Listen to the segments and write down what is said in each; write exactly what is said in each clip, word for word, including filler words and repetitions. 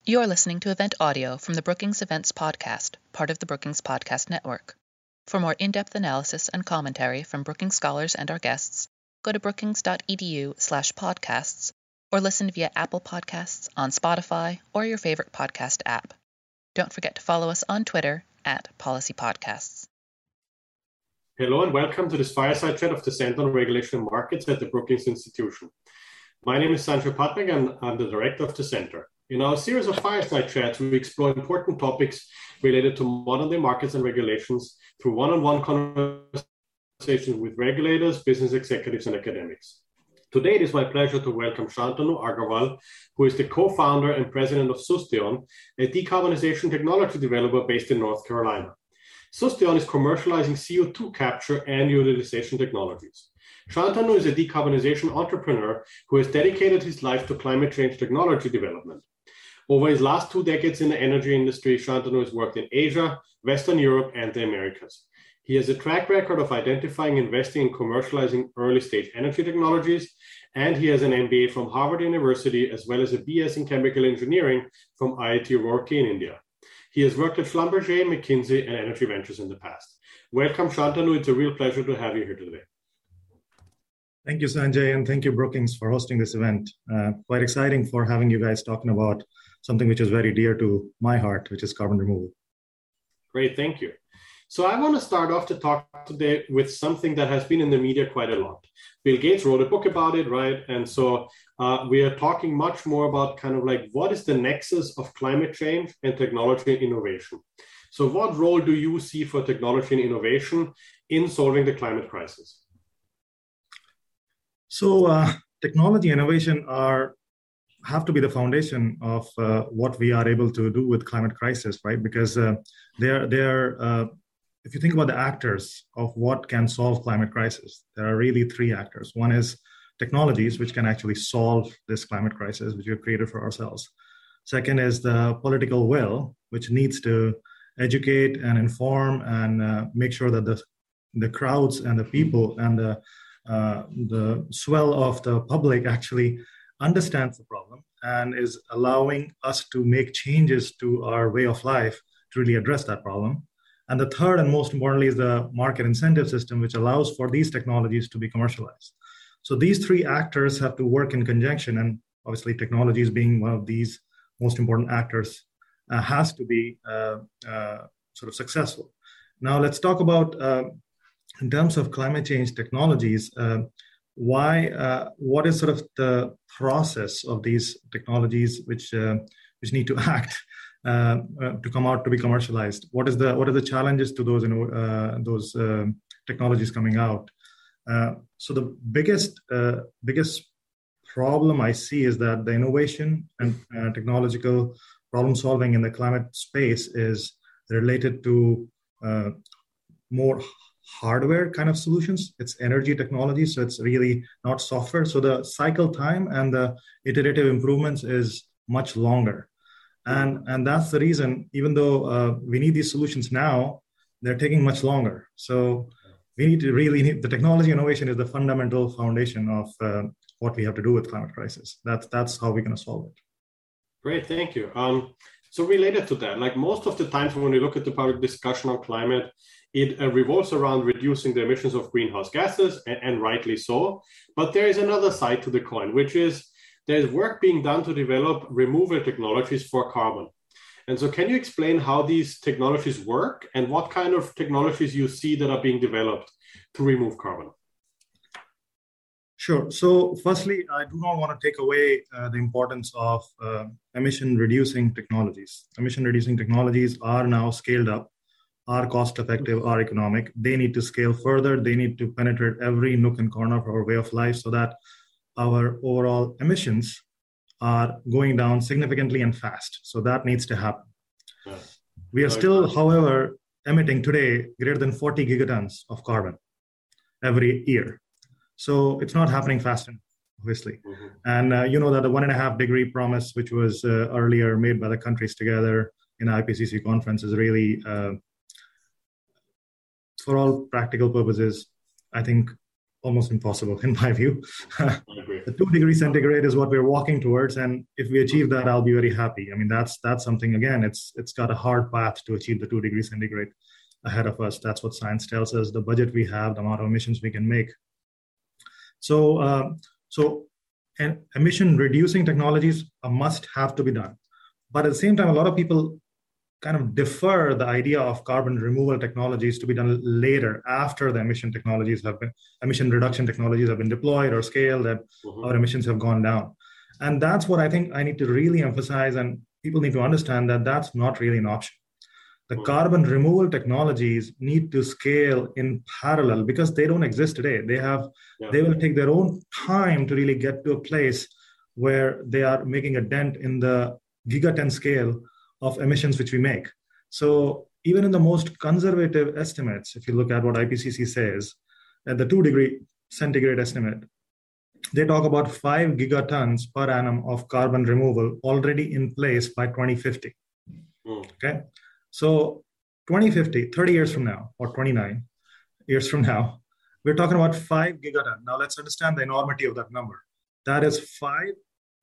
You're listening to event audio from the Brookings Events Podcast, part of the Brookings Podcast Network. For more in-depth analysis and commentary from Brookings scholars and our guests, go to brookings.edu slash podcasts or listen via Apple Podcasts, on Spotify, or your favorite podcast app. Don't forget to follow us on Twitter at Policy Podcasts. Hello and welcome to this fireside chat of the Center on Regulation and Markets at the Brookings Institution. My name is Sanjay Patnaik and I'm the director of the center. In our series of fireside chats, we explore important topics related to modern-day markets and regulations through one-on-one conversations with regulators, business executives, and academics. Today, it is my pleasure to welcome Shantanu Agarwal, who is the co-founder and president of Sustyon, a decarbonization technology developer based in North Carolina. Sustyon is commercializing C O two capture and utilization technologies. Shantanu is a decarbonization entrepreneur who has dedicated his life to climate change technology development. Over his last two decades in the energy industry, Shantanu has worked in Asia, Western Europe, and the Americas. He has a track record of identifying, investing, and commercializing early-stage energy technologies, and he has an M B A from Harvard University, as well as a B S in chemical engineering from I I T Roorkee in India. He has worked at Schlumberger, McKinsey, and Energy Ventures in the past. Welcome, Shantanu. It's a real pleasure to have you here today. Thank you, Sanjay, and thank you, Brookings, for hosting this event. Uh, quite exciting for having you guys talking about something which is very dear to my heart, which is carbon removal. Great, thank you. So I want to start off to talk today with something that has been in the media quite a lot. Bill Gates wrote a book about it, right? And so uh, we are talking much more about kind of like what is the nexus of climate change and technology and innovation. So what role do you see for technology and innovation in solving the climate crisis? So uh, technology and innovation are have to be the foundation of uh, what we are able to do with climate crisis, right? Because uh, they're they're uh, if you think about the actors of what can solve climate crisis, there are really three actors. One is technologies, which can actually solve this climate crisis, which we've created for ourselves. Second is the political will, which needs to educate and inform and uh, make sure that the the crowds and the people and the uh, the swell of the public actually understands the problem and is allowing us to make changes to our way of life to really address that problem. And the third and most importantly is the market incentive system, which allows for these technologies to be commercialized. So these three actors have to work in conjunction, and obviously technologies being one of these most important actors uh, has to be uh, uh, sort of successful. Now let's talk about, uh, in terms of climate change technologies, uh, why, uh, what is sort of the process of these technologies which uh, which need to act uh, uh, to come out to be commercialized? What is the what are the challenges to those you know, uh, those uh, technologies coming out? Uh, so the biggest uh, biggest problem I see is that the innovation and uh, technological problem solving in the climate space is related to uh, more hardware kind of solutions. It's energy technology, so it's really not software. So the cycle time and the iterative improvements is much longer. And, and that's the reason, even though uh, we need these solutions now, they're taking much longer. So we need to really need, the technology innovation is the fundamental foundation of uh, what we have to do with climate crisis. That's, that's how we're going to solve it. Great, thank you. Um, so related to that, like most of the times when we look at the public discussion on climate, it uh, revolves around reducing the emissions of greenhouse gases, and, and rightly so. But there is another side to the coin, which is there's work being done to develop removal technologies for carbon. And so can you explain how these technologies work and what kind of technologies you see that are being developed to remove carbon? Sure. So firstly, I do not want to take away uh, the importance of uh, emission reducing technologies. Emission reducing technologies are now scaled up, are cost effective, are economic. They need to scale further. They need to penetrate every nook and corner of our way of life so that our overall emissions are going down significantly and fast. So that needs to happen. Yeah. We are still, however, emitting today greater than forty gigatons of carbon every year. So it's not happening fast enough, obviously. Mm-hmm. And uh, you know that the one and a half degree promise, which was uh, earlier made by the countries together in the I P C C conference, is really, uh, for all practical purposes, I think almost impossible in my view. I agree. The two degree centigrade is what we're walking towards, and if we achieve that, I'll be very happy. I mean, that's that's something. Again, it's it's got a hard path to achieve the two degree centigrade ahead of us. That's what science tells us. The budget we have, the amount of emissions we can make. So, uh, so, and emission reducing technologies a must have to be done. But at the same time, a lot of people kind of defer the idea of carbon removal technologies to be done later, after the emission technologies have been, emission reduction technologies have been deployed or scaled, and mm-hmm. our emissions have gone down. And that's what I think I need to really emphasize, and people need to understand that that's not really an option. The mm-hmm. carbon removal technologies need to scale in parallel because they don't exist today. They have, yeah. they will take their own time to really get to a place where they are making a dent in the gigaton scale of emissions which we make. So even in the most conservative estimates, if you look at what I P C C says, at the two degree centigrade estimate, they talk about five gigatons per annum of carbon removal already in place by twenty fifty. Mm. Okay. So twenty fifty, thirty years from now, or twenty-nine years from now, we're talking about five gigatons. Now let's understand the enormity of that number. That is five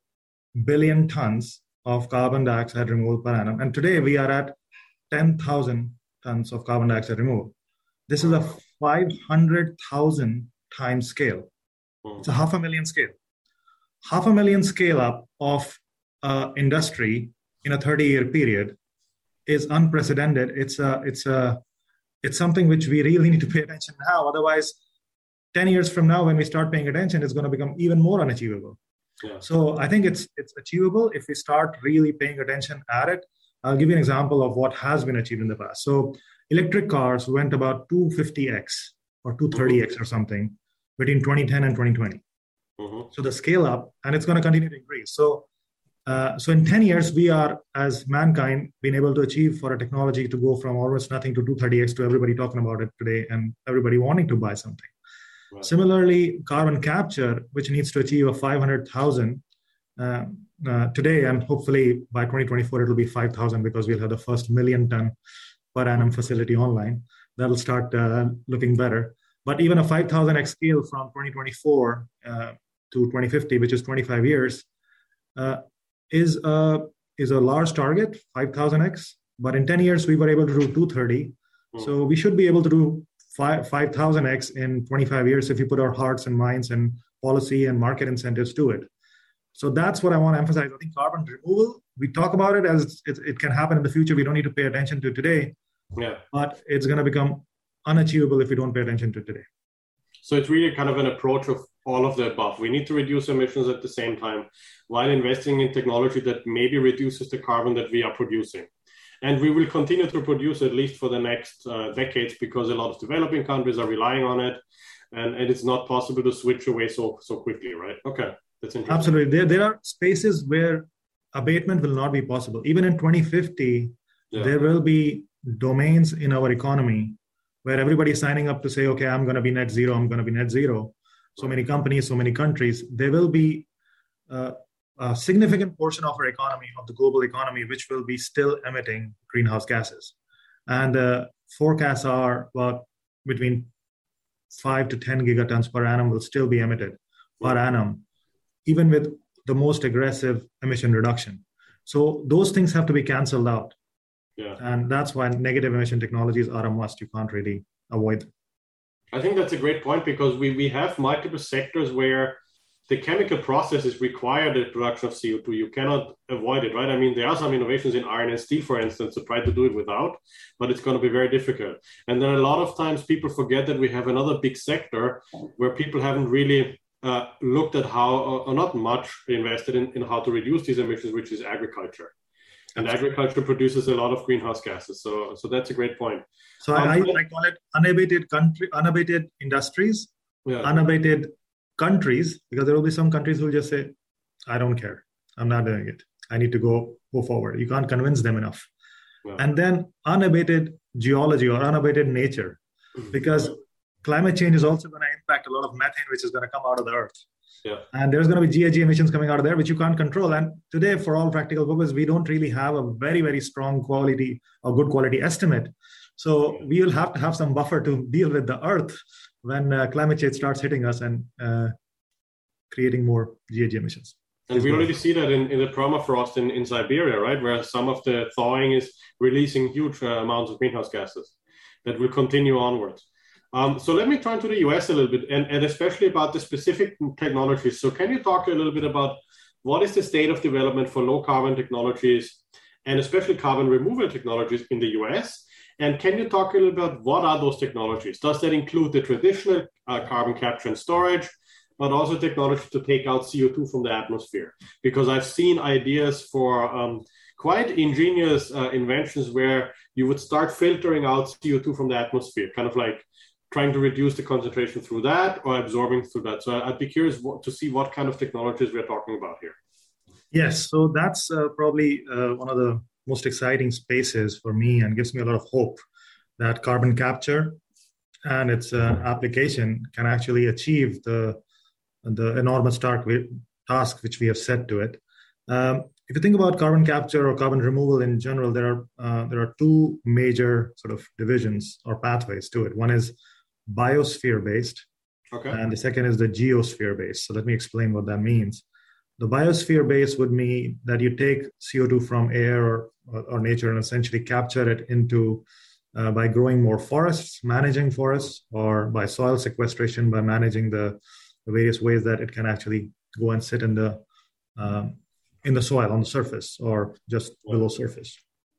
billion tons of carbon dioxide removal per annum. And today we are at ten thousand tons of carbon dioxide removal. This is a five hundred thousand times scale. It's a half a million scale. Half a million scale up of uh, industry in a thirty year period is unprecedented. It's a, it's a, it's something which we really need to pay attention now. Otherwise, ten years from now, when we start paying attention, it's going to become even more unachievable. Yeah. So I think it's it's achievable if we start really paying attention at it. I'll give you an example of what has been achieved in the past. So electric cars went about two hundred fifty x or two hundred thirty x or something between twenty ten and twenty twenty. Mm-hmm. So the scale up, and it's going to continue to increase. So, uh, so in ten years, we are, as mankind, been able to achieve for a technology to go from almost nothing to two hundred thirty x to everybody talking about it today and everybody wanting to buy something. Right. Similarly, carbon capture, which needs to achieve a five hundred thousand uh, uh, today, and hopefully by twenty twenty-four, it'll be five thousand because we'll have the first million ton per annum facility online. That'll start uh, looking better. But even a five thousand x scale from twenty twenty-four uh, to twenty fifty, which is twenty-five years, uh, is, a, is a large target, five thousand x. But in ten years, we were able to do two hundred thirty. Mm. So we should be able to do five thousand x in twenty-five years if you put our hearts and minds and policy and market incentives to it. So that's what I want to emphasize. I think carbon removal, we talk about it as it, it can happen in the future. We don't need to pay attention to today, yeah. But it's going to become unachievable if we don't pay attention to today. So it's really kind of an approach of all of the above. We need to reduce emissions at the same time while investing in technology that maybe reduces the carbon that we are producing. And we will continue to produce at least for the next uh, decades because a lot of developing countries are relying on it, and, and it's not possible to switch away so so quickly, right? Okay, that's interesting. Absolutely. There, there are spaces where abatement will not be possible. Even in twenty fifty, yeah. There will be domains in our economy where everybody is signing up to say, okay, I'm going to be net zero, I'm going to be net zero. So many companies, so many countries, there will be uh, a significant portion of our economy, of the global economy, which will be still emitting greenhouse gases. And uh, forecasts are about between five to ten gigatons per annum will still be emitted per annum, even with the most aggressive emission reduction. So those things have to be canceled out. Yeah. And that's why negative emission technologies are a must. You can't really avoid them. I think that's a great point because we, we have multiple sectors where the chemical processes require the production of C O two. You cannot avoid it, right? I mean, there are some innovations in iron and steel, for instance, to try to do it without, but it's going to be very difficult. And then a lot of times people forget that we have another big sector where people haven't really uh, looked at how, or not much invested in, in how to reduce these emissions, which is agriculture. And agriculture produces a lot of greenhouse gases. So, so that's a great point. So um, I, I call it unabated country, unabated industries, yeah. unabated countries, because there will be some countries who will just say, I don't care. I'm not doing it. I need to go, go forward. You can't convince them enough. Yeah. And then unabated geology or unabated nature, because yeah. climate change is also going to impact a lot of methane, which is going to come out of the earth. Yeah. And there's going to be G H G emissions coming out of there, which you can't control. And today, for all practical purposes, we don't really have a very, very strong quality or good quality estimate. So we will have to have some buffer to deal with the earth when uh, climate change starts hitting us and uh, creating more G H G emissions. And we already see that in, in the permafrost in, in Siberia, right, where some of the thawing is releasing huge uh, amounts of greenhouse gases that will continue onwards. Um, so let me turn to the U S a little bit, and, and especially about the specific technologies. So can you talk a little bit about what is the state of development for low carbon technologies, and especially carbon removal technologies in the U S? And can you talk a little bit about what are those technologies? Does that include the traditional uh, carbon capture and storage, but also technology to take out C O two from the atmosphere? Because I've seen ideas for um, quite ingenious uh, inventions where you would start filtering out C O two from the atmosphere, kind of like trying to reduce the concentration through that or absorbing through that. So I'd be curious what, to see what kind of technologies we're talking about here. Yes, so that's uh, probably uh, one of the most exciting spaces for me and gives me a lot of hope that carbon capture and its uh, application can actually achieve the, the enormous task which we have set to it. Um, if you think about carbon capture or carbon removal in general, there are uh, there are two major sort of divisions or pathways to it. One is biosphere-based, okay, and the second is the geosphere-based. So let me explain what that means. The biosphere-based would mean that you take C O two from air or, or, or nature and essentially capture it into uh, by growing more forests, managing forests, or by soil sequestration, by managing the, the various ways that it can actually go and sit in the um, in the soil on the surface or just below surface.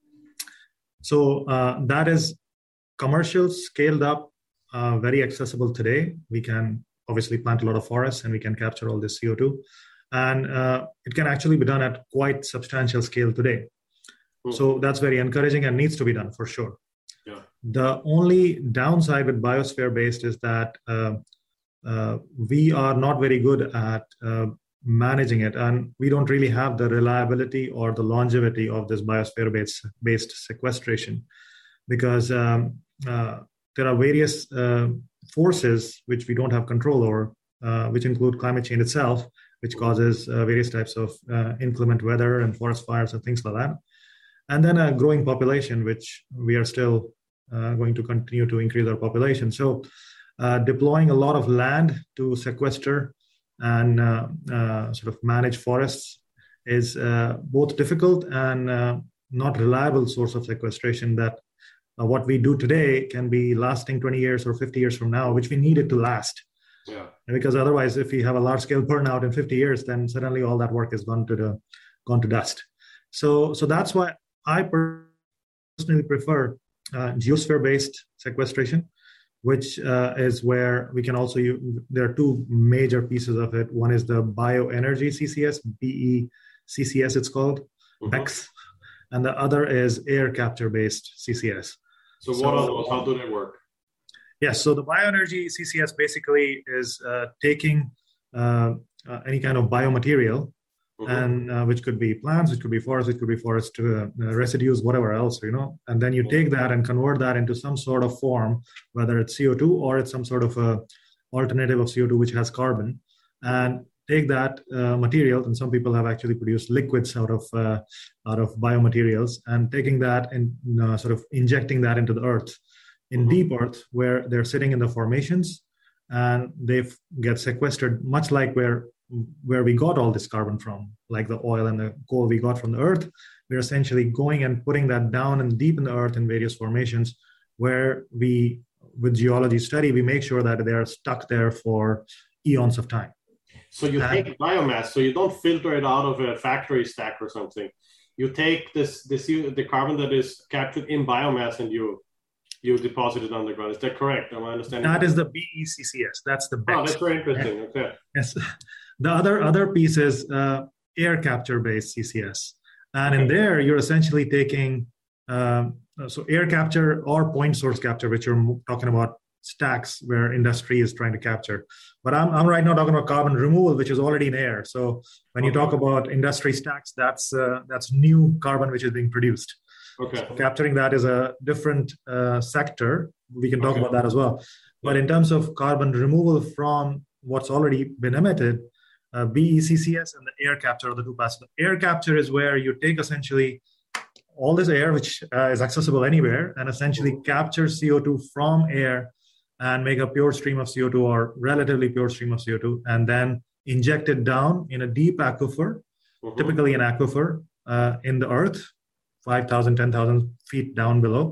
So uh, that is commercial, scaled up, uh, very accessible today. We can obviously plant a lot of forests and we can capture all this C O two. And uh, it can actually be done at quite substantial scale today. Mm-hmm. So that's very encouraging and needs to be done for sure. Yeah. The only downside with biosphere-based is that uh, uh, we are not very good at uh, managing it, and we don't really have the reliability or the longevity of this biosphere-based based sequestration, because um, uh, there are various uh, forces which we don't have control over, uh, which include climate change itself, which causes uh, various types of uh, inclement weather and forest fires and things like that. And then a growing population, which we are still uh, going to continue to increase our population. So uh, deploying a lot of land to sequester and uh, uh, sort of manage forests is uh, both difficult and uh, not reliable source of sequestration that uh, what we do today can be lasting twenty years or fifty years from now, which we need it to last. Yeah. Because otherwise, if we have a large-scale burnout in fifty years, then suddenly all that work has gone to the gone to dust. So, so that's why I personally prefer uh, geosphere-based sequestration, which uh, is where we can also use. There are two major pieces of it. One is the bioenergy C C S, B E C C S, it's called, mm-hmm. B E C S, and the other is air capture-based C C S. So, what so, are those? How do they work? Yes, so the bioenergy C C S basically is uh, taking uh, uh, any kind of biomaterial, mm-hmm. and uh, which could be plants, which could be forests, it could be forest uh, residues, whatever else, you know, and then you mm-hmm. take that and convert that into some sort of form, whether it's C O two or it's some sort of a alternative of C O two which has carbon, and take that uh, material, and some people have actually produced liquids out of uh, out of biomaterials, and taking that and uh, sort of injecting that into the earth. In mm-hmm. deep earth, where they're sitting in the formations, and they get sequestered, much like where where we got all this carbon from, like the oil and the coal we got from the earth. We're essentially going and putting that down and deep in the earth in various formations, where we, with geology study, we make sure that they are stuck there for eons of time. So you and, take biomass, so you don't filter it out of a factory stack or something. You take this this the carbon that is captured in biomass and you. You deposit it underground. Is that correct? Am I understanding? That is the B E C C S. That's the B E C S. Oh, that's very interesting. Okay. Yes. The other other piece is uh, air capture based C C S, and okay. in there you're essentially taking um, so air capture or point source capture, which you're talking about stacks where industry is trying to capture. But I'm I'm right now talking about carbon removal, which is already in air. So when you okay. talk about industry stacks, that's uh, that's new carbon which is being produced. Okay. So capturing that is a different uh, sector. We can talk okay. about that as well. But in terms of carbon removal from what's already been emitted, uh, B E C C S and the air capture are the two paths. The air capture is where you take essentially all this air, which uh, is accessible anywhere, and essentially capture C O two from air and make a pure stream of C O two or relatively pure stream of C O two, and then inject it down in a deep aquifer, mm-hmm. typically an aquifer uh, in the earth, five thousand, ten thousand feet down below.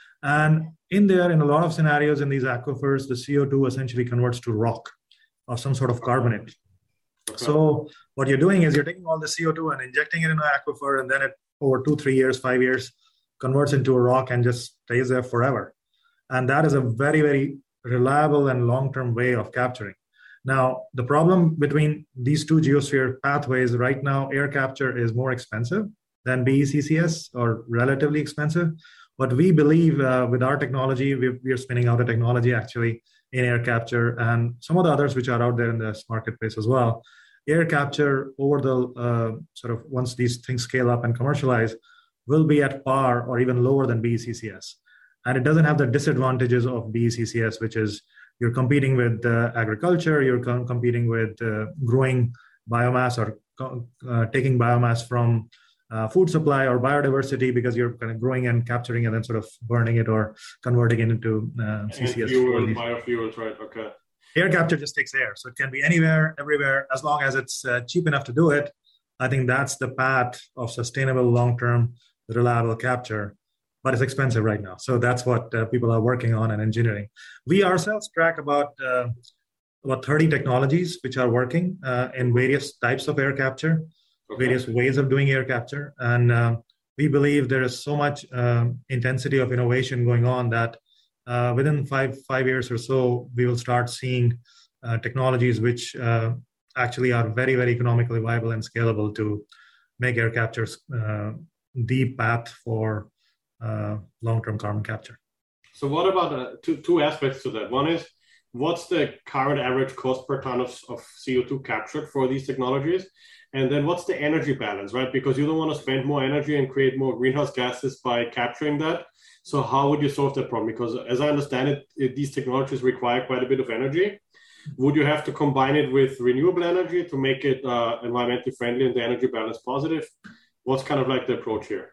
And in there, in a lot of scenarios in these aquifers, the C O two essentially converts to rock or some sort of carbonate. Okay. So what you're doing is you're taking all the C O two and injecting it in an aquifer, and then it over two, three years, five years, converts into a rock and just stays there forever. And that is a very, very reliable and long-term way of capturing. Now, the problem between these two geosphere pathways right now, air capture is more expensive than B E C C S, or relatively expensive. But we believe uh, with our technology, we, we are spinning out a technology actually in air capture and some of the others which are out there in this marketplace as well. Air capture over the uh, sort of once these things scale up and commercialize will be at par or even lower than B E C C S. And it doesn't have the disadvantages of B E C C S, which is you're competing with uh, agriculture, you're com- competing with uh, growing biomass or co- uh, taking biomass from uh, food supply or biodiversity, because you're kind of growing and capturing and then sort of burning it or converting it into uh, C C S. Fuel, biofuels, right, okay. Air capture just takes air. So it can be anywhere, everywhere, as long as it's uh, cheap enough to do it. I think that's the path of sustainable, long-term, reliable capture. But it's expensive right now. So that's what uh, people are working on and engineering. We ourselves track about uh, about thirty technologies which are working uh, in various types of air capture, okay. various ways of doing air capture. And uh, we believe there is so much uh, intensity of innovation going on that uh, within five, five years or so, we will start seeing uh, technologies which uh, actually are very, very economically viable and scalable to make air capture uh, the path for Uh, long-term carbon capture. So what about uh, two, two aspects to that? One is, what's the current average cost per ton of, of C O two captured for these technologies? And then what's the energy balance, right? Because you don't want to spend more energy and create more greenhouse gases by capturing that. So how would you solve that problem? Because as I understand it, it these technologies require quite a bit of energy. Would you have to combine it with renewable energy to make it uh, environmentally friendly and the energy balance positive? What's kind of like the approach here?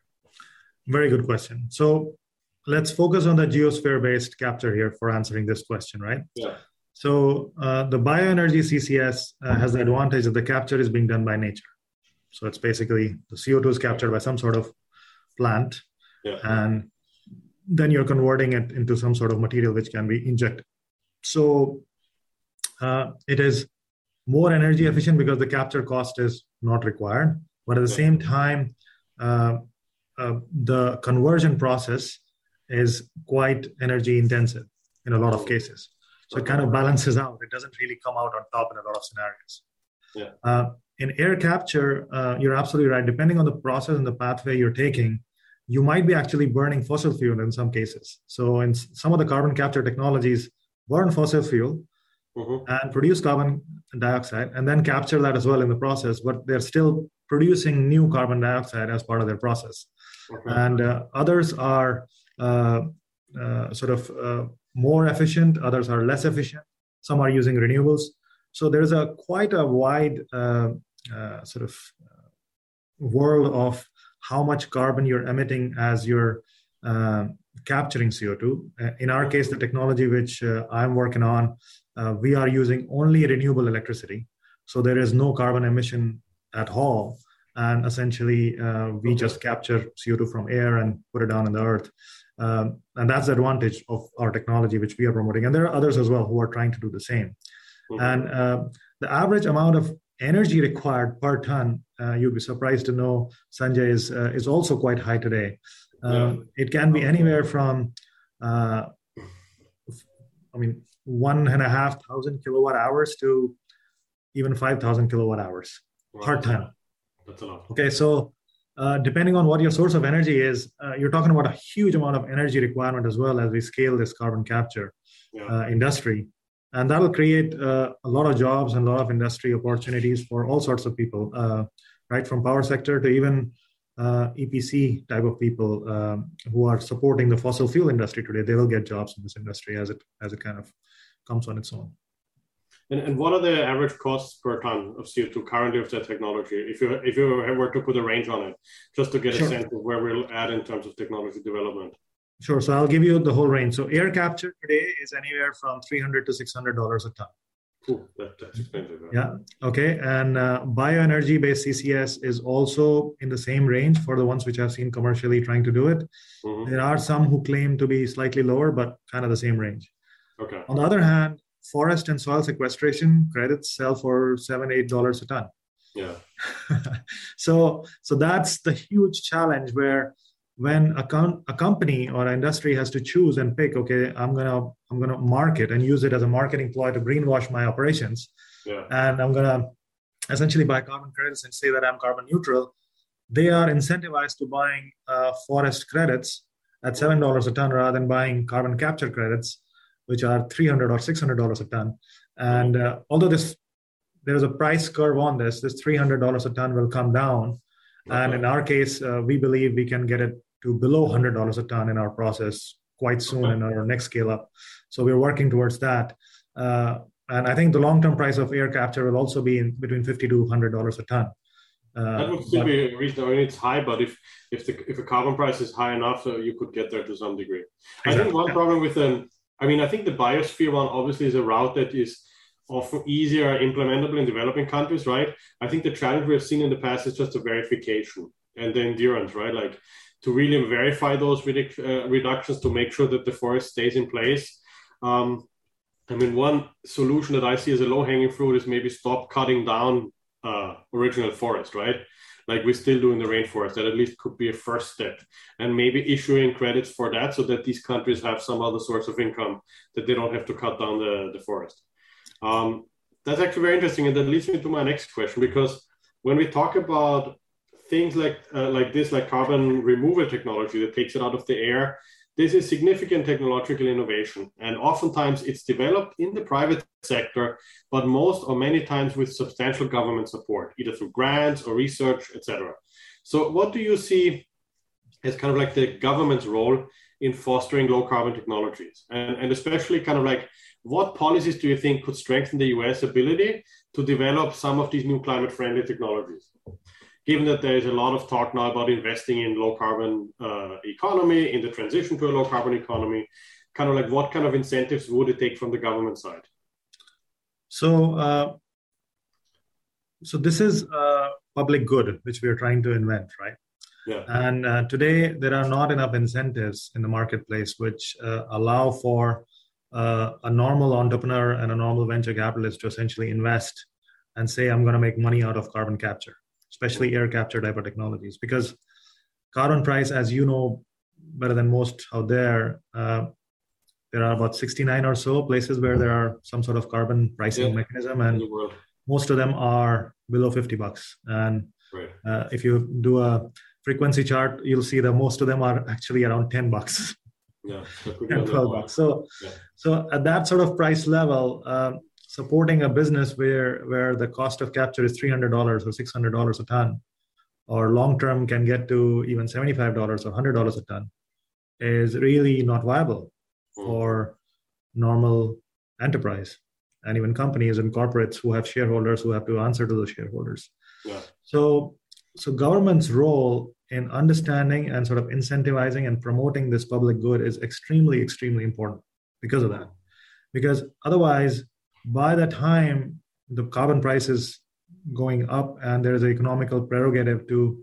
Very good question. So let's focus on the geosphere-based capture here for answering this question, right? Yeah. So uh, the bioenergy C C S uh, has the advantage that the capture is being done by nature. So it's basically the C O two is captured by some sort of plant, yeah. and then you're converting it into some sort of material which can be injected. So uh, it is more energy efficient because the capture cost is not required. But at the yeah. same time, uh, Uh, the conversion process is quite energy intensive in a lot of cases. So it kind of balances out. It doesn't really come out on top in a lot of scenarios. Yeah. Uh, in air capture, uh, you're absolutely right. Depending on the process and the pathway you're taking, you might be actually burning fossil fuel in some cases. So in some of the carbon capture technologies, burn fossil fuel mm-hmm. and produce carbon dioxide and then capture that as well in the process, but they're still producing new carbon dioxide as part of their process. Okay. And uh, others are uh, uh, sort of uh, more efficient, others are less efficient. Some are using renewables. So there's a quite a wide uh, uh, sort of world of how much carbon you're emitting as you're uh, capturing C O two. Uh, in our case, the technology which uh, I'm working on, uh, we are using only renewable electricity. So there is no carbon emission at all. And essentially, uh, we just capture C O two from air and put it down in the earth. Um, and that's the advantage of our technology, which we are promoting. And there are others as well who are trying to do the same. Mm-hmm. And uh, the average amount of energy required per ton, uh, you'd be surprised to know, Sanjay, is, uh, is also quite high today. Um, yeah. It can be anywhere from, uh, I mean, one and a half thousand kilowatt hours to even five thousand kilowatt hours wow. per ton. That's a lot. Okay, so uh, depending on what your source of energy is, uh, you're talking about a huge amount of energy requirement as well as we scale this carbon capture yeah. uh, industry. And that'll create uh, a lot of jobs and a lot of industry opportunities for all sorts of people, uh, right from power sector to even uh, E P C type of people um, who are supporting the fossil fuel industry today. They will get jobs in this industry as it as it kind of comes on its own. And, and what are the average costs per ton of C O two currently of that technology? If you if you were to put a range on it, just to get sure. a sense of where we're at in terms of technology development. Sure. So I'll give you the whole range. So air capture today is anywhere from three hundred to six hundred dollars a ton. Ooh, that, that's expensive. Yeah. Okay. And uh, bioenergy based C C S is also in the same range for the ones which I've seen commercially trying to do it. Mm-hmm. There are some who claim to be slightly lower, but kind of the same range. Okay. On the other hand, forest and soil sequestration credits sell for seven, eight dollars a ton. Yeah. so, so that's the huge challenge where when a, com- a company or an industry has to choose and pick, okay, I'm gonna I'm gonna market and use it as a marketing ploy to greenwash my operations, yeah. and I'm gonna essentially buy carbon credits and say that I'm carbon neutral. They are incentivized to buying uh, forest credits at seven dollars a ton rather than buying carbon capture credits, which are three hundred or six hundred dollars a ton. And uh, although this there is a price curve on this, this three hundred dollars a ton will come down. Okay. And in our case, uh, we believe we can get it to below one hundred dollars a ton in our process quite soon okay. in our next scale up. So we're working towards that. Uh, and I think the long-term price of air capture will also be in between fifty to one hundred dollars a ton. Uh, that would still but, be reasonable. I mean, it's high, but if if the if a carbon price is high enough, so you could get there to some degree. Exactly. I think one problem with um, I mean, I think the biosphere one obviously is a route that is often easier implementable in developing countries, right? I think the challenge we've seen in the past is just the verification and the endurance, right? Like to really verify those reduc- uh, reductions to make sure that the forest stays in place. Um, I mean, one solution that I see as a low-hanging fruit is maybe stop cutting down uh, original forest, right? Like we still do in the rainforest. That at least could be a first step. And maybe issuing credits for that so that these countries have some other source of income that they don't have to cut down the, the forest. Um, that's actually very interesting. And that leads me to my next question, because when we talk about things like uh, like this, like carbon removal technology that takes it out of the air, this is significant technological innovation. And oftentimes it's developed in the private sector, but most or many times with substantial government support, either through grants or research, et cetera. So what do you see as kind of like the government's role in fostering low carbon technologies? And, and especially kind of like, what policies do you think could strengthen the U S ability to develop some of these new climate friendly technologies? Given that there is a lot of talk now about investing in low carbon uh, economy, in the transition to a low carbon economy, kind of like what kind of incentives would it take from the government side? So, uh, so this is a public good, which we are trying to invent, right? Yeah. And uh, today there are not enough incentives in the marketplace which uh, allow for uh, a normal entrepreneur and a normal venture capitalist to essentially invest and say, I'm going to make money out of carbon capture, especially air capture type of technologies, because carbon price, as you know better than most out there, uh, there are about sixty-nine or so places where there are some sort of carbon pricing yeah. mechanism, and most of them are below fifty bucks. And right. uh, if you do a frequency chart, you'll see that most of them are actually around ten bucks. Yeah, and twelve bucks. So, yeah. so at that sort of price level, uh, supporting a business where where the cost of capture is three hundred dollars or six hundred dollars a ton, or long term can get to even seventy-five dollars or one hundred dollars a ton, is really not viable mm. for normal enterprise and even companies and corporates who have shareholders who have to answer to those shareholders. Yeah. So, so government's role in understanding and sort of incentivizing and promoting this public good is extremely, extremely important because of that. Because otherwise, by the time the carbon price is going up and there is an economical prerogative to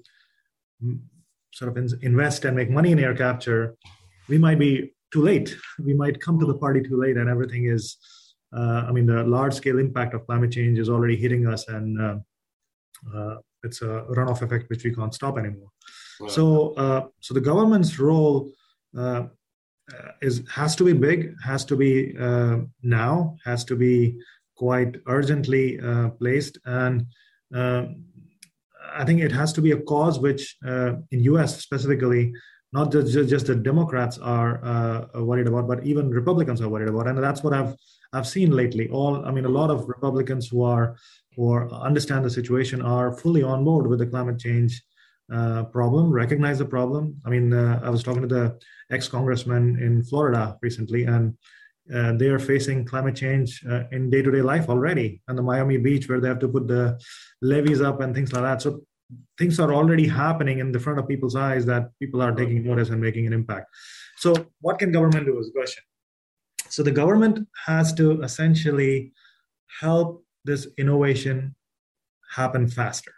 sort of invest and make money in air capture, we might be too late. We might come to the party too late, and everything is, uh, I mean, the large-scale impact of climate change is already hitting us, and uh, uh, it's a runoff effect which we can't stop anymore. Wow. So, uh, so the government's role uh, is has to be big, has to be uh, now, has to be quite urgently uh, placed, and uh, I think it has to be a cause which, uh, in U S specifically, not just just the Democrats are uh, worried about, but even Republicans are worried about, and that's what I've I've seen lately. All I mean, a lot of Republicans who are who are, understand the situation are fully on board with the climate change uh, problem, recognize the problem. I mean, uh, I was talking to the ex-congressman in Florida recently, and uh, they are facing climate change uh, in day-to-day life already, and the Miami Beach, where they have to put the levees up and things like that. So things are already happening in the front of people's eyes that people are taking notice and making an impact. So what can government do is the question. So the government has to essentially help this innovation happen faster.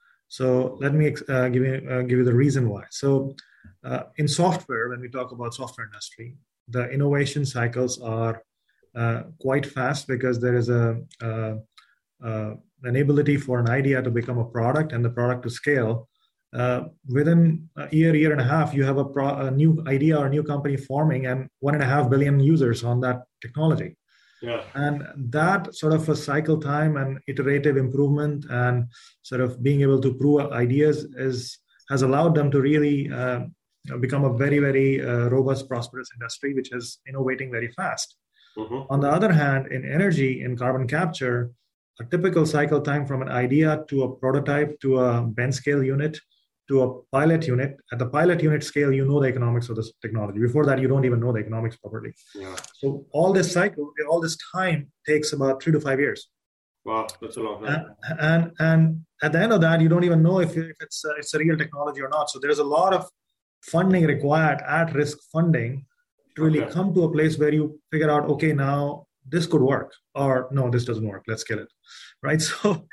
So let me uh, give you uh, give you the reason why. So uh, in software, when we talk about software industry, the innovation cycles are uh, quite fast because there is a, a, a an ability for an idea to become a product and the product to scale. Uh, within a year, year and a half, you have a, pro- a new idea or a new company forming and one and a half billion users on that technology. Yeah. And that sort of a cycle time and iterative improvement and sort of being able to prove ideas is has allowed them to really uh, become a very, very uh, robust, prosperous industry, which is innovating very fast. Mm-hmm. On the other hand, in energy, in carbon capture, a typical cycle time from an idea to a prototype to a bench scale unit to a pilot unit. At the pilot unit scale, you know the economics of this technology. Before that, you don't even know the economics properly. Yeah. So all this cycle, all this time takes about three to five years. Wow, that's a long time. And and, and at the end of that, you don't even know if, if it's a, it's a real technology or not. So there's a lot of funding required, at-risk funding, to really okay. come to a place where you figure out, okay, now this could work, or no, this doesn't work. Let's kill it, right? So,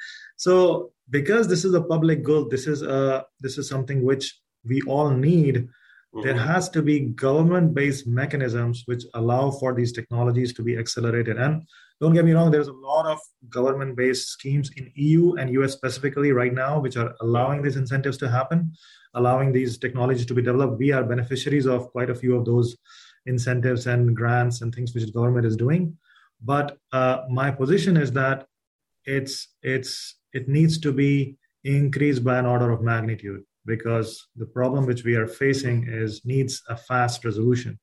so because this is a public good, this is a this is something which we all need. Mm-hmm. There has to be government-based mechanisms which allow for these technologies to be accelerated. And don't get me wrong, there's a lot of government-based schemes in E U and U S specifically right now, which are allowing these incentives to happen, allowing these technologies to be developed. We are beneficiaries of quite a few of those incentives and grants and things which the government is doing. But uh, my position is that it's it's it needs to be increased by an order of magnitude, because the problem which we are facing is needs a fast resolution.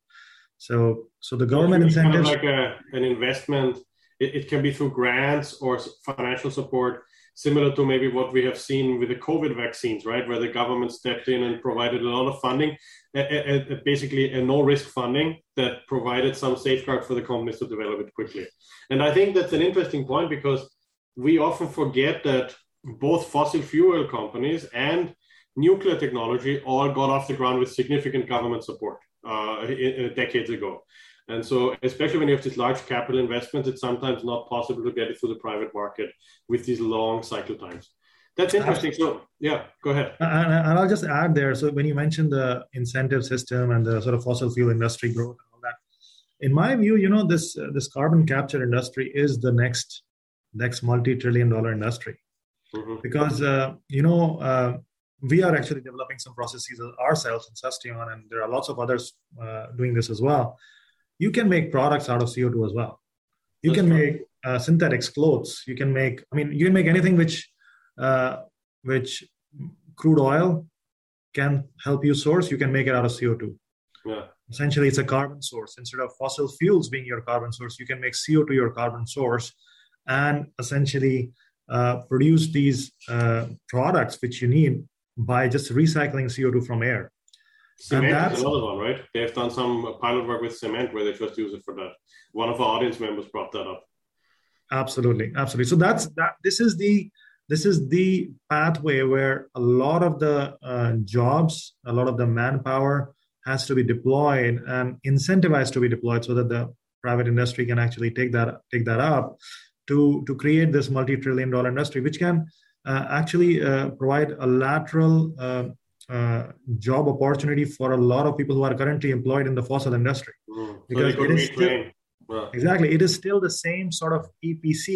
So so the government incentives, kind of like a, an investment. It, it can be through grants or financial support, similar to maybe what we have seen with the COVID vaccines, right? Where the government stepped in and provided a lot of funding, a, a, a basically a no-risk funding that provided some safeguard for the companies to develop it quickly. And I think that's an interesting point, because we often forget that both fossil fuel companies and nuclear technology all got off the ground with significant government support uh, in, in decades ago. And so, especially when you have these large capital investments, it's sometimes not possible to get it through the private market with these long cycle times. That's interesting. So, yeah, go ahead. And, and I'll just add there. So, when you mentioned the incentive system and the sort of fossil fuel industry growth and all that, in my view, you know, this uh, this carbon capture industry is the next next multi-trillion dollar industry, mm-hmm. because uh, you know uh, we are actually developing some processes ourselves in Sustion, and there are lots of others uh, doing this as well. You can make products out of C O two as well. You That's can true. make uh, synthetics, clothes. You can make, I mean, you can make anything which, uh, which crude oil can help you source. You can make it out of C O two. Yeah. Essentially, it's a carbon source. Instead of fossil fuels being your carbon source, you can make C O two your carbon source, and essentially uh, produce these uh, products which you need by just recycling C O two from air. Cement is another one, right? They've done some pilot work with cement where they just use it for that. One of our audience members brought that up. Absolutely, absolutely. So that's that. This is the this is the pathway where a lot of the uh, jobs, a lot of the manpower has to be deployed and incentivized to be deployed, so that the private industry can actually take that take that up to to create this multi-trillion dollar industry, which can uh, actually uh, provide a lateral Uh, Uh, job opportunity for a lot of people who are currently employed in the fossil industry. Mm. Because so it is still, wow. Exactly, it is still the same sort of E P C,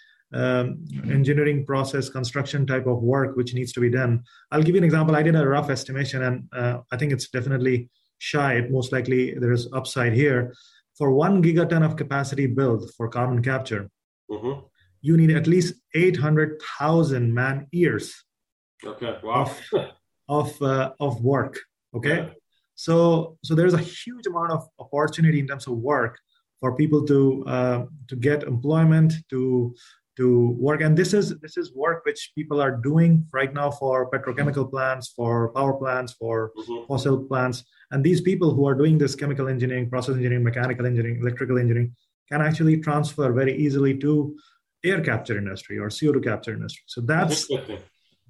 um, engineering process construction type of work which needs to be done. I'll give you an example. I did a rough estimation, and uh, I think it's definitely shy. Most likely there is upside here. For one gigaton of capacity build for carbon capture, mm-hmm. you need at least eight hundred thousand man years. Okay, wow. Of, of uh, of work. Okay, yeah. so so there's a huge amount of opportunity in terms of work for people to uh, to get employment, to to work, and this is this is work which people are doing right now for petrochemical plants, for power plants, for mm-hmm. fossil plants, and these people who are doing this chemical engineering, process engineering, mechanical engineering, electrical engineering can actually transfer very easily to air capture industry or C O two capture industry. So that's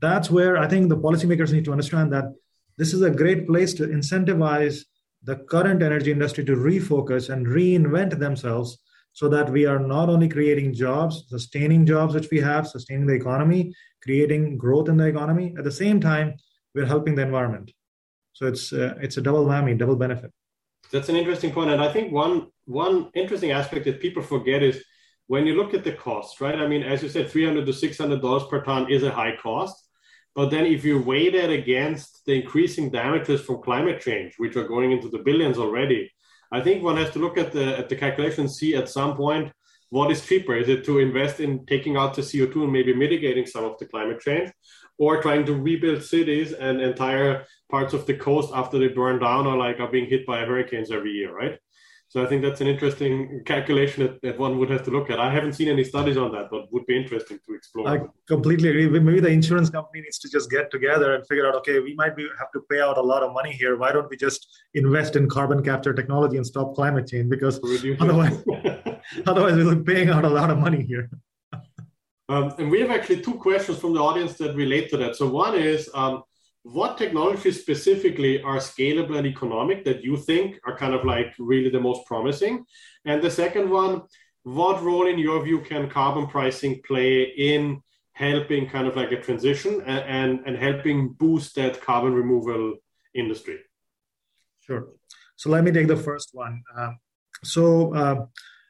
that's where I think the policymakers need to understand that this is a great place to incentivize the current energy industry to refocus and reinvent themselves so that we are not only creating jobs, sustaining jobs which we have, sustaining the economy, creating growth in the economy. At the same time, we're helping the environment. So it's uh, it's a double whammy, double benefit. That's an interesting point. And I think one one interesting aspect that people forget is when you look at the cost, right? I mean, as you said, three hundred to six hundred dollars per ton is a high cost. But then if you weigh that against the increasing damages from climate change, which are going into the billions already, I think one has to look at the at the calculation and see at some point what is cheaper. Is it to invest in taking out the C O two and maybe mitigating some of the climate change, or trying to rebuild cities and entire parts of the coast after they burn down or like are being hit by hurricanes every year, right? So I think that's an interesting calculation that, that one would have to look at. I haven't seen any studies on that, but would be interesting to explore. I completely agree. Maybe the insurance company needs to just get together and figure out, okay, we might be, have to pay out a lot of money here. Why don't we just invest in carbon capture technology and stop climate change? Because otherwise, otherwise we'll be paying out a lot of money here. Um, and we have actually two questions from the audience that relate to that. So one is, um, what technologies specifically are scalable and economic that you think are kind of like really the most promising? And the second one, what role in your view can carbon pricing play in helping kind of like a transition and, and, and helping boost that carbon removal industry? Sure. So let me take the first one. Um, so, uh,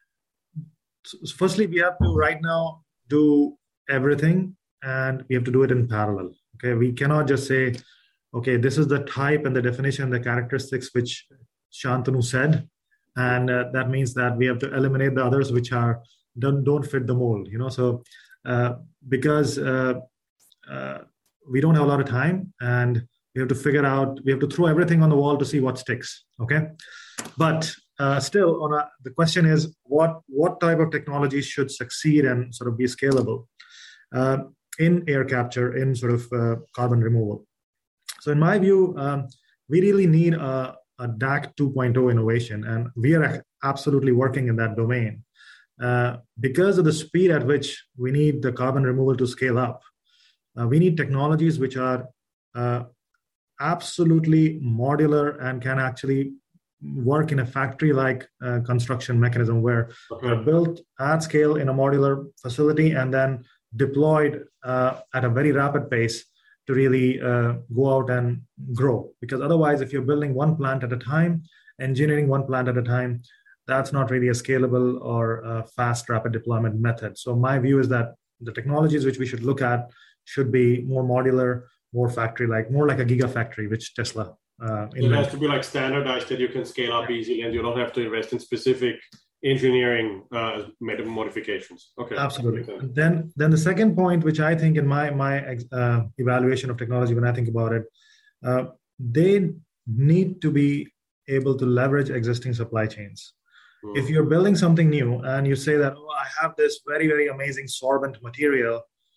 so firstly, we have to right now do everything and we have to do it in parallel. Okay, we cannot just say, okay, this is the type and the definition, the characteristics which Shantanu said, and uh, that means that we have to eliminate the others which are don't don't fit the mold. You know, so uh, because uh, uh, we don't have a lot of time, and we have to figure out, we have to throw everything on the wall to see what sticks. Okay, but uh, still, on a, the question is, what what type of technology should succeed and sort of be scalable? Uh, in air capture, in sort of uh, carbon removal. So in my view, um, we really need a, a D A C two point oh innovation, and we are absolutely working in that domain. Uh, because of the speed at which we need the carbon removal to scale up, uh, we need technologies which are uh, absolutely modular and can actually work in a factory-like uh, construction mechanism where okay. they're built at scale in a modular facility and then deployed uh, at a very rapid pace to really uh, go out and grow. Because otherwise, if you're building one plant at a time, engineering one plant at a time, that's not really a scalable or a fast, rapid deployment method. So my view is that the technologies which we should look at should be more modular, more factory-like, more like a gigafactory, which Tesla uh, It has to be like standardized that you can scale up yeah. easily and you don't have to invest in specific engineering uh, modifications. Okay. Absolutely. Then, then the second point, which I think in my my uh, evaluation of technology, when I think about it, uh, they need to be able to leverage existing supply chains. Mm. If you're building something new and you say that, oh, I have this very very amazing sorbent material,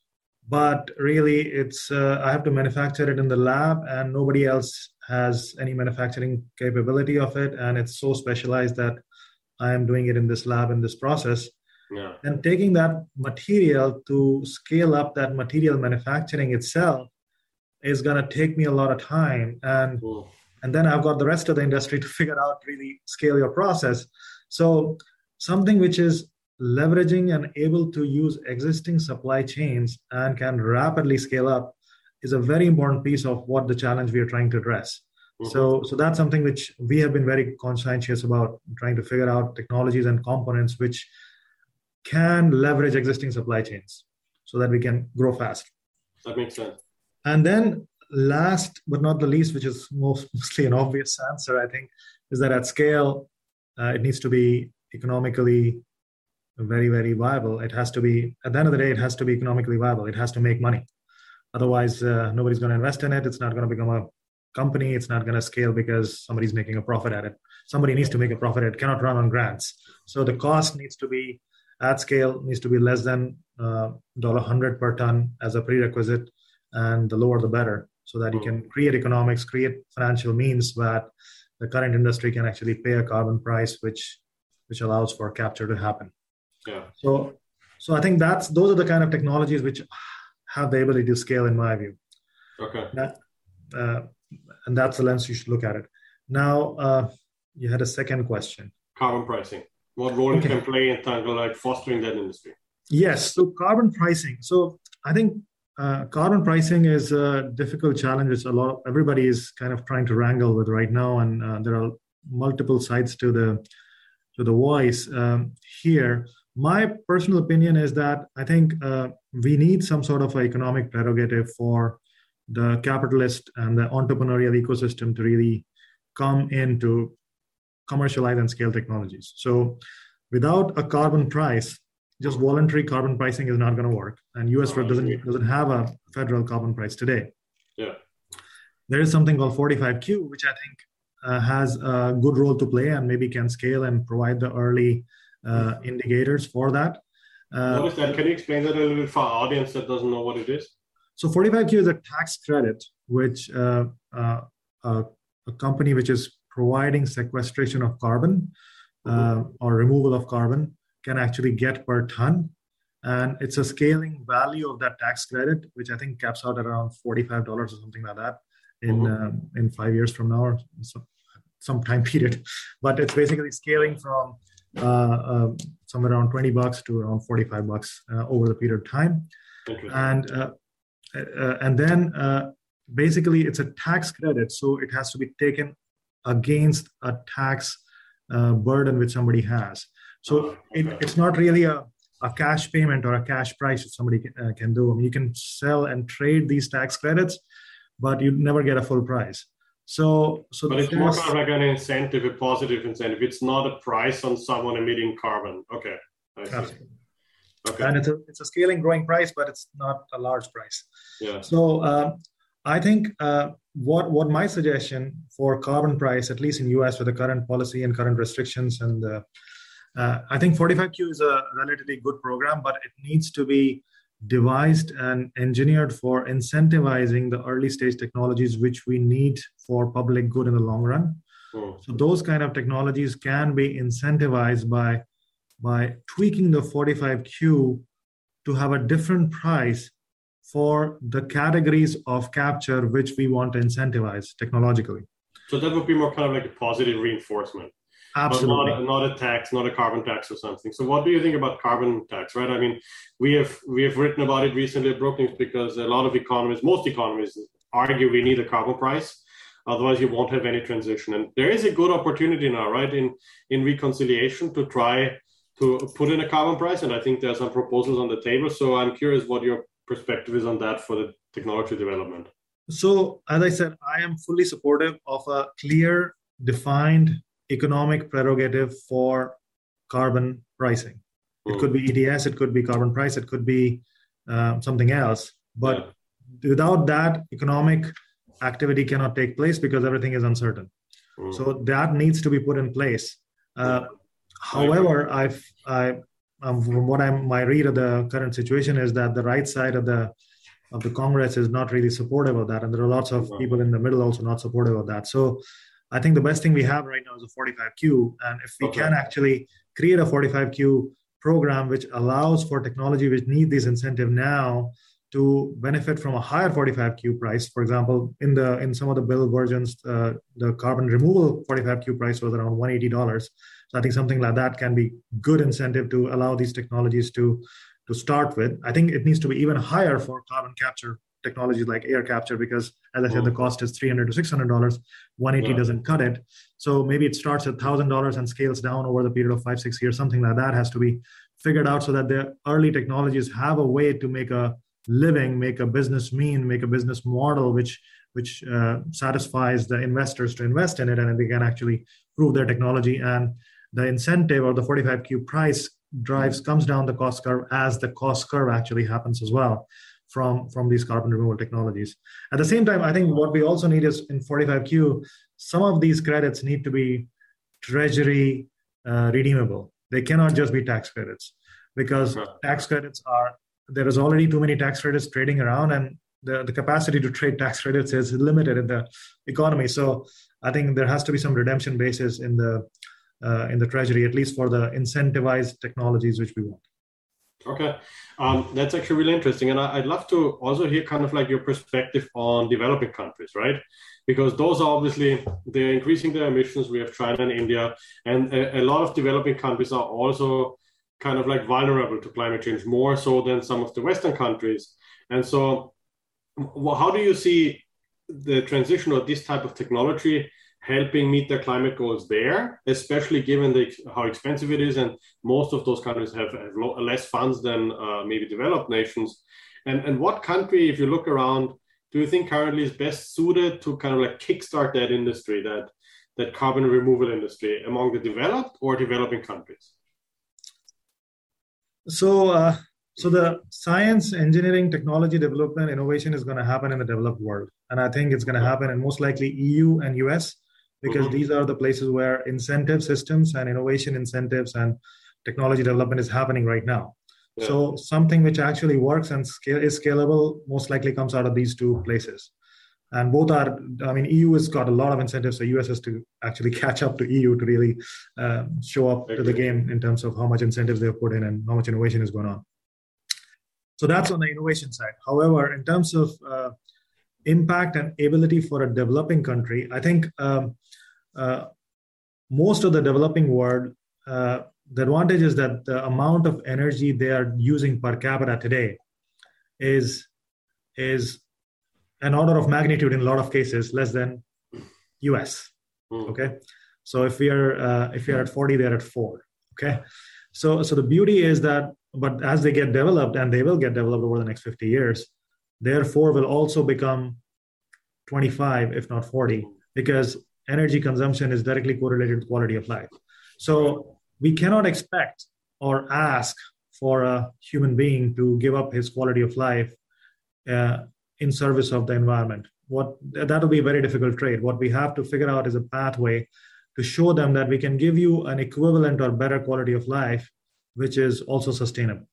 but really it's uh, I have to manufacture it in the lab and nobody else has any manufacturing capability of it, and it's so specialized that I am doing it in this lab, in this process. Yeah. And taking that material to scale up that material manufacturing itself is going to take me a lot of time. And, cool. and then I've got the rest of the industry to figure out, really scale your process. So something which is leveraging and able to use existing supply chains and can rapidly scale up is a very important piece of what the challenge we are trying to address. Mm-hmm. So, so that's something which we have been very conscientious about, trying to figure out technologies and components which can leverage existing supply chains so that we can grow fast. That makes sense. And then last but not the least, which is most, mostly an obvious answer, I think, is that at scale, uh, it needs to be economically very, very viable. It has to be, at the end of the day, it has to be economically viable. It has to make money. Otherwise, uh, nobody's going to invest in it. It's not going to become a company. It's not going to scale because somebody's making a profit at it. Somebody needs to make a profit. It cannot run on grants. So the cost needs to be at scale, needs to be less than uh, one hundred dollars per ton as a prerequisite, and the lower the better, so that you can create economics, create financial means that the current industry can actually pay a carbon price, which which allows for capture to happen. Yeah. So, so I think that's those are the kind of technologies which have the ability to scale, in my view. Okay. That, uh, and that's the lens you should look at it. Now, uh, you had a second question. Carbon pricing. What role okay. it can play in kind of like fostering that industry? Yes. So carbon pricing. So I think uh, carbon pricing is a difficult challenge. It's a lot. Everybody is kind of trying to wrangle with right now, and uh, there are multiple sides to the to the voice um, here. My personal opinion is that I think uh, we need some sort of economic prerogative for the capitalist and the entrepreneurial ecosystem to really come in to commercialize and scale technologies. So without a carbon price, just voluntary carbon pricing is not going to work. And U S doesn't, doesn't have a federal carbon price today. Yeah. There is something called forty-five Q, which I think uh, has a good role to play and maybe can scale and provide the early uh, indicators for that. Uh, what is that? Can you explain that a little bit for our audience that doesn't know what it is? So forty-five Q is a tax credit, which uh, uh, uh, a company which is providing sequestration of carbon uh, or removal of carbon can actually get per ton. And it's a scaling value of that tax credit, which I think caps out at around forty-five dollars or something like that in mm-hmm. um, in five years from now or some, some time period. But it's basically scaling from uh, uh, somewhere around twenty bucks to around forty-five bucks uh, over the period of time. And uh, uh, and then uh, basically it's a tax credit, so it has to be taken against a tax uh, burden which somebody has. So it, it's not really a, a cash payment or a cash price that somebody can, uh, can do. I mean, you can sell and trade these tax credits, but you never get a full price. So, so but it's more kind of like an incentive, a positive incentive. It's not a price on someone emitting carbon. Okay, I see. Absolutely. Okay. And it's a it's a scaling, growing price, but it's not a large price. Yeah. So uh, I think uh, what what my suggestion for carbon price, at least in U S with the current policy and current restrictions, and uh, uh, I think forty-five Q is a relatively good program, but it needs to be devised and engineered for incentivizing the early stage technologies which we need for public good in the long run. Oh. So those kind of technologies can be incentivized by by tweaking the forty-five Q to have a different price for the categories of capture which we want to incentivize technologically. So that would be more kind of like a positive reinforcement. Absolutely. Not a, not a tax, not a carbon tax or something. So what do you think about carbon tax, right? I mean, we have we have written about it recently at Brookings because a lot of economists, most economists argue we need a carbon price. Otherwise, you won't have any transition. And there is a good opportunity now, right, in, in reconciliation to try to put in a carbon price. And I think there are some proposals on the table. So I'm curious what your perspective is on that for the technology development. So, as I said, I am fully supportive of a clear, defined economic prerogative for carbon pricing. It mm. could be E T S, it could be carbon price, it could be uh, something else. But yeah. without that, economic activity cannot take place because everything is uncertain. Mm. So that needs to be put in place. Uh, mm. However, I've, I, um, from what I'm, my read of the current situation is that the right side of the of the Congress is not really supportive of that, and there are lots of mm. people in the middle also not supportive of that. So I think the best thing we have right now is a forty-five Q, and if we okay. can actually create a forty-five Q program which allows for technology which need this incentive now to benefit from a higher forty-five Q price. For example, in the in some of the bill versions, uh, the carbon removal forty-five Q price was around one hundred eighty dollars. So I think something like that can be good incentive to allow these technologies to to start with. I think it needs to be even higher for carbon capture technologies like air capture, because as I said, the cost is three hundred to six hundred dollars. one hundred eighty yeah. doesn't cut it. So maybe it starts at one thousand dollars and scales down over the period of five, six years. Something like that has to be figured out so that the early technologies have a way to make a living, make a business mean, make a business model which which uh, satisfies the investors to invest in it, and they can actually prove their technology. And the incentive or the forty-five Q price drives comes down the cost curve as the cost curve actually happens as well from, from these carbon removal technologies. At the same time, I think what we also need is in forty-five Q, some of these credits need to be treasury uh, redeemable. They cannot just be tax credits, because tax credits are, there is already too many tax credits trading around, and the, the capacity to trade tax credits is limited in the economy. So I think there has to be some redemption basis in the uh, in the treasury, at least for the incentivized technologies which we want. Okay, um, that's actually really interesting, and I, I'd love to also hear kind of like your perspective on developing countries, right? Because those are obviously they're increasing their emissions. We have China and India, and a, a lot of developing countries are also kind of like vulnerable to climate change more so than some of the Western countries. And so, how do you see the transition of this type of technology helping meet their climate goals there, especially given the, how expensive it is, and most of those countries have, have lo- less funds than uh, maybe developed nations. And, and what country, if you look around, do you think currently is best suited to kind of like kickstart that industry, that, that carbon removal industry among the developed or developing countries? So, uh, so the science, engineering, technology development, innovation is going to happen in the developed world. And I think it's going to happen in most likely E U and U S, because mm-hmm. these are the places where incentive systems and innovation incentives and technology development is happening right now. Yeah. So something which actually works and scale, is scalable most likely comes out of these two places. And both are, I mean, E U has got a lot of incentives, so U S has to actually catch up to E U to really uh, show up okay. to the game in terms of how much incentives they've put in and how much innovation is going on. So that's on the innovation side. However, in terms of uh, impact and ability for a developing country, I think um, uh, most of the developing world, uh, the advantage is that the amount of energy they are using per capita today is, is an order of magnitude in a lot of cases less than U S. Mm. Okay, so if we are uh, if we are at forty, they're at four. Okay, so so the beauty is that, but as they get developed, and they will get developed over the next fifty years, therefore will also become twenty-five, if not forty, because energy consumption is directly correlated with quality of life. So we cannot expect or ask for a human being to give up his quality of life uh, in service of the environment. What that will be a very difficult trade. What we have to figure out is a pathway to show them that we can give you an equivalent or better quality of life, which is also sustainable.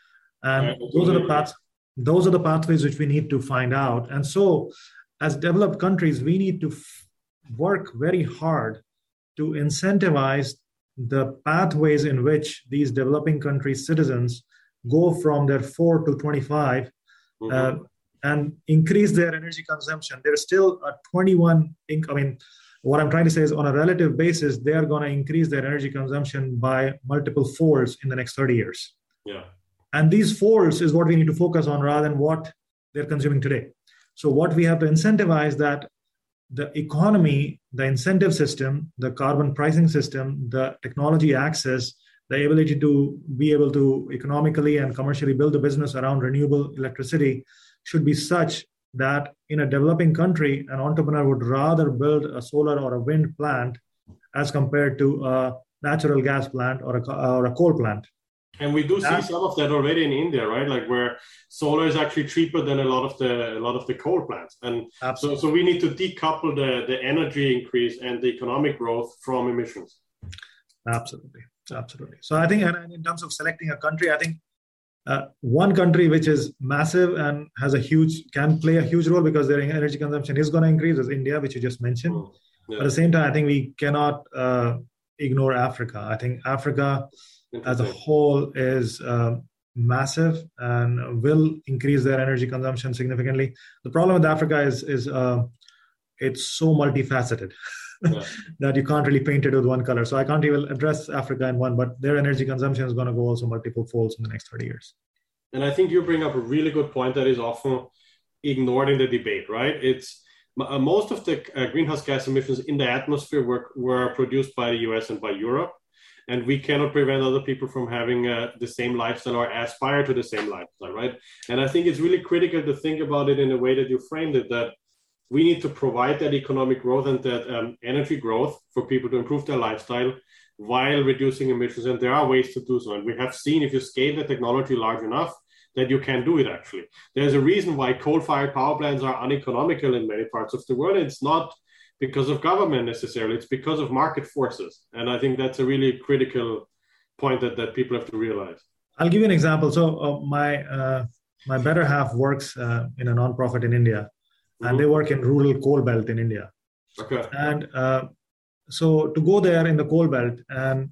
And those are the paths, those are the pathways which we need to find out. And so as developed countries, we need to f- work very hard to incentivize the pathways in which these developing countries' citizens go from their four to twenty-five mm-hmm. uh, and increase their energy consumption. There's still a twenty-one, I mean, what I'm trying to say is on a relative basis, they are going to increase their energy consumption by multiple folds in the next thirty years. Yeah. And these folds is what we need to focus on rather than what they're consuming today. So what we have to incentivize that the economy, the incentive system, the carbon pricing system, the technology access, the ability to be able to economically and commercially build a business around renewable electricity should be such that in a developing country, an entrepreneur would rather build a solar or a wind plant as compared to a natural gas plant or a, or a coal plant. And we do see some of that already in India, right? Like where solar is actually cheaper than a lot of the a lot of the coal plants. And so, so we need to decouple the, the energy increase and the economic growth from emissions. Absolutely. Absolutely. So I think in terms of selecting a country, I think uh, one country which is massive and has a huge, can play a huge role because their energy consumption is going to increase is India, which you just mentioned. Mm, yeah. At the same time, I think we cannot uh, ignore Africa. I think Africa as a whole is uh, massive and will increase their energy consumption significantly. The problem with Africa is, is uh, it's so multifaceted yeah. that you can't really paint it with one color. So I can't even address Africa in one, but their energy consumption is going to go also multiple folds in the next thirty years. And I think you bring up a really good point that is often ignored in the debate, right? It's uh, most of the uh, greenhouse gas emissions in the atmosphere were, were produced by the U S and by Europe. And we cannot prevent other people from having uh, the same lifestyle or aspire to the same lifestyle, right? And I think it's really critical to think about it in a way that you framed it, that we need to provide that economic growth and that um, energy growth for people to improve their lifestyle while reducing emissions. And there are ways to do so. And we have seen if you scale the technology large enough that you can do it actually. There's a reason why coal-fired power plants are uneconomical in many parts of the world. It's not because of government necessarily, it's because of market forces. And I think that's a really critical point that, that people have to realize. I'll give you an example. So uh, my uh, my better half works uh, in a nonprofit in India, and mm-hmm. they work in rural coal belt in India. Okay. And uh, so to go there in the coal belt and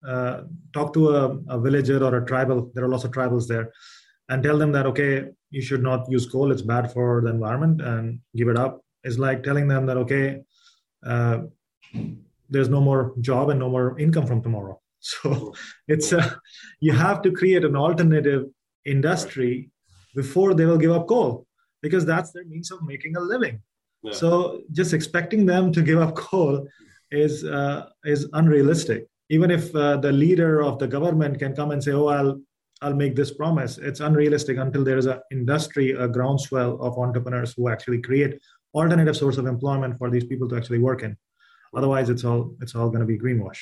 uh, talk to a, a villager or a tribal, there are lots of tribals there, and tell them that, okay, you should not use coal, it's bad for the environment, and give it up. It's like telling them that, okay, uh, there's no more job and no more income from tomorrow. So it's uh, you have to create an alternative industry before they will give up coal, because that's their means of making a living. Yeah. So just expecting them to give up coal is uh, is unrealistic. Even if uh, the leader of the government can come and say, oh, I'll I'll make this promise, it's unrealistic until there is an industry, a groundswell of entrepreneurs who actually create alternative source of employment for these people to actually work in. Otherwise, it's all it's all going to be greenwash.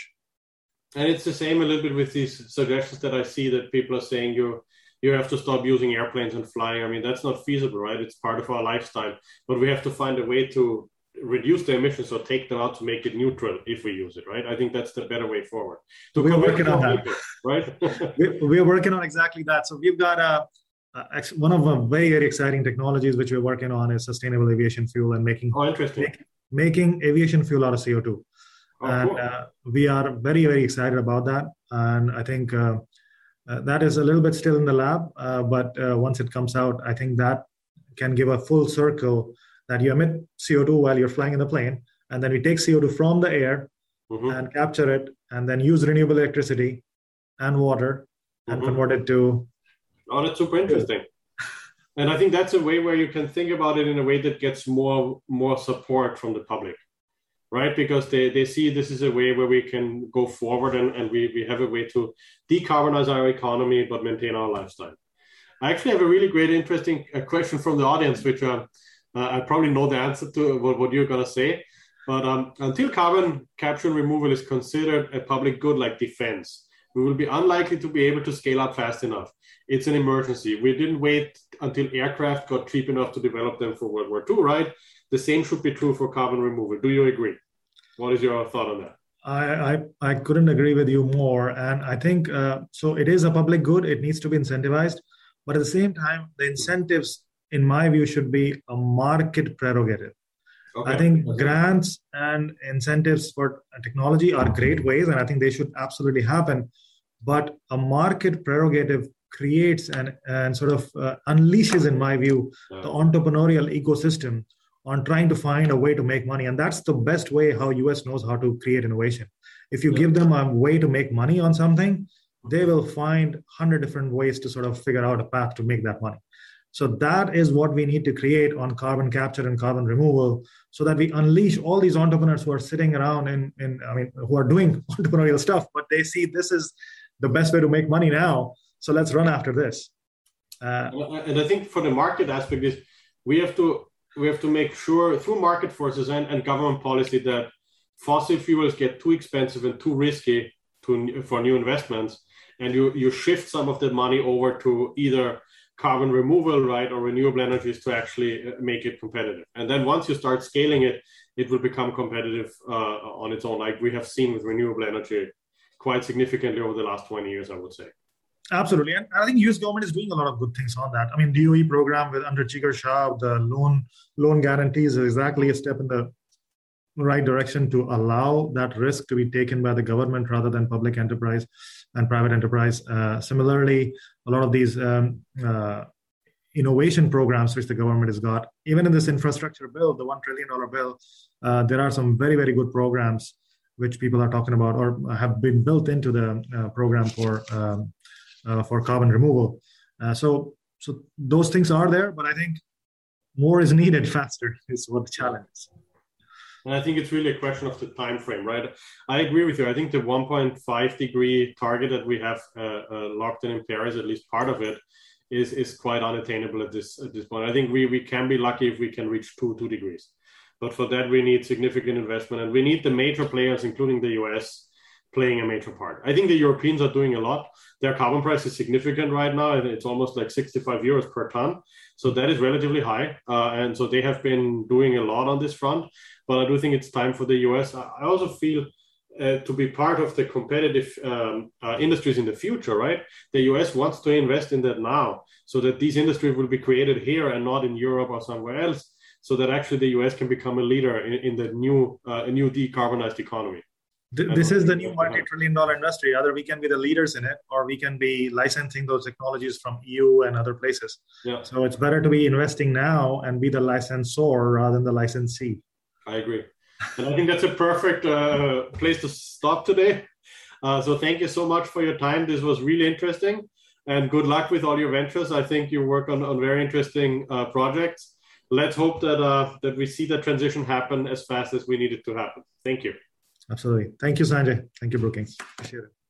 And it's the same a little bit with these suggestions that I see that people are saying you you have to stop using airplanes and flying. I mean, that's not feasible, right? It's part of our lifestyle, but we have to find a way to reduce the emissions or take them out to make it neutral if we use it, right? I think that's the better way forward. So we're working on that, people, right? We're working on exactly that. So we've got a, a one of the very, very exciting technologies which we're working on is sustainable aviation fuel and making, oh, interesting. Make, making aviation fuel out of C O two. Oh, and cool. uh, we are very, very excited about that. And I think uh, uh, that is a little bit still in the lab, uh, but uh, once it comes out, I think that can give a full circle that you emit C O two while you're flying in the plane. And then we take C O two from the air mm-hmm. and capture it and then use renewable electricity and water and mm-hmm. convert it to... Oh, that's super interesting. And I think that's a way where you can think about it in a way that gets more, more support from the public. Right, because they, they see this is a way where we can go forward and, and we, we have a way to decarbonize our economy but maintain our lifestyle. I actually have a really great, interesting uh, question from the audience, which uh, uh, I probably know the answer to what, what you're going to say. But um, until carbon capture and removal is considered a public good like defense, we will be unlikely to be able to scale up fast enough. It's an emergency. We didn't wait until aircraft got cheap enough to develop them for World War Two, right? The same should be true for carbon removal. Do you agree? What is your thought on that? I, I, I couldn't agree with you more. And I think, uh, so it is a public good. It needs to be incentivized. But at the same time, the incentives, in my view, should be a market prerogative. Okay. I think okay. grants and incentives for technology are great ways, and I think they should absolutely happen. But a market prerogative creates and, and sort of uh, unleashes, in my view, yeah. the entrepreneurial ecosystem on trying to find a way to make money. And that's the best way how U S knows how to create innovation. If you yeah. give them a way to make money on something, they will find one hundred different ways to sort of figure out a path to make that money. So that is what we need to create on carbon capture and carbon removal, so that we unleash all these entrepreneurs who are sitting around and, and I mean, who are doing entrepreneurial stuff, but they see this is the best way to make money now. So let's run after this. Uh, and I think for the market aspect is we have to, we have to make sure through market forces and, and government policy that fossil fuels get too expensive and too risky to, for new investments. And you, you shift some of the money over to either carbon removal, right, or renewable energies to actually make it competitive. And then once you start scaling it, it will become competitive uh, on its own, like we have seen with renewable energy quite significantly over the last twenty years, I would say. Absolutely. And I think U S government is doing a lot of good things on that. I mean, D O E program with under Jigar Shah, the loan loan guarantees is exactly a step in the right direction to allow that risk to be taken by the government rather than public enterprise and private enterprise. Uh, similarly, a lot of these um, uh, innovation programs which the government has got, even in this infrastructure bill, the one trillion dollars bill, uh, there are some very, very good programs which people are talking about or have been built into the uh, program for um, Uh, for carbon removal. Uh, so, so those things are there, but I think more is needed faster is what the challenge is. And I think it's really a question of the time frame, right? I agree with you. I think the one point five degree target that we have uh, uh, locked in in Paris, at least part of it, is is quite unattainable at this at this point. I think we we can be lucky if we can reach two two degrees, but for that we need significant investment, and we need the major players, including the U S, playing a major part. I think the Europeans are doing a lot. Their carbon price is significant right now, and it's almost like sixty-five euros per ton. So that is relatively high. Uh, and so they have been doing a lot on this front. But I do think it's time for the U S. I also feel uh, to be part of the competitive um, uh, industries in the future, right? The U S wants to invest in that now so that these industries will be created here and not in Europe or somewhere else, so that actually the U S can become a leader in, in the new, uh, new decarbonized economy. th- this is the new multi-trillion dollar industry. Either we can be the leaders in it, or we can be licensing those technologies from E U and other places. Yeah. So it's better to be investing now and be the licensor rather than the licensee. I agree. And I think that's a perfect uh, place to stop today. Uh, so thank you so much for your time. This was really interesting, and good luck with all your ventures. I think you work on, on very interesting uh, projects. Let's hope that uh, that we see the transition happen as fast as we need it to happen. Thank you. Absolutely. Thank you, Sanjay. Thank you, Brookings. Appreciate it.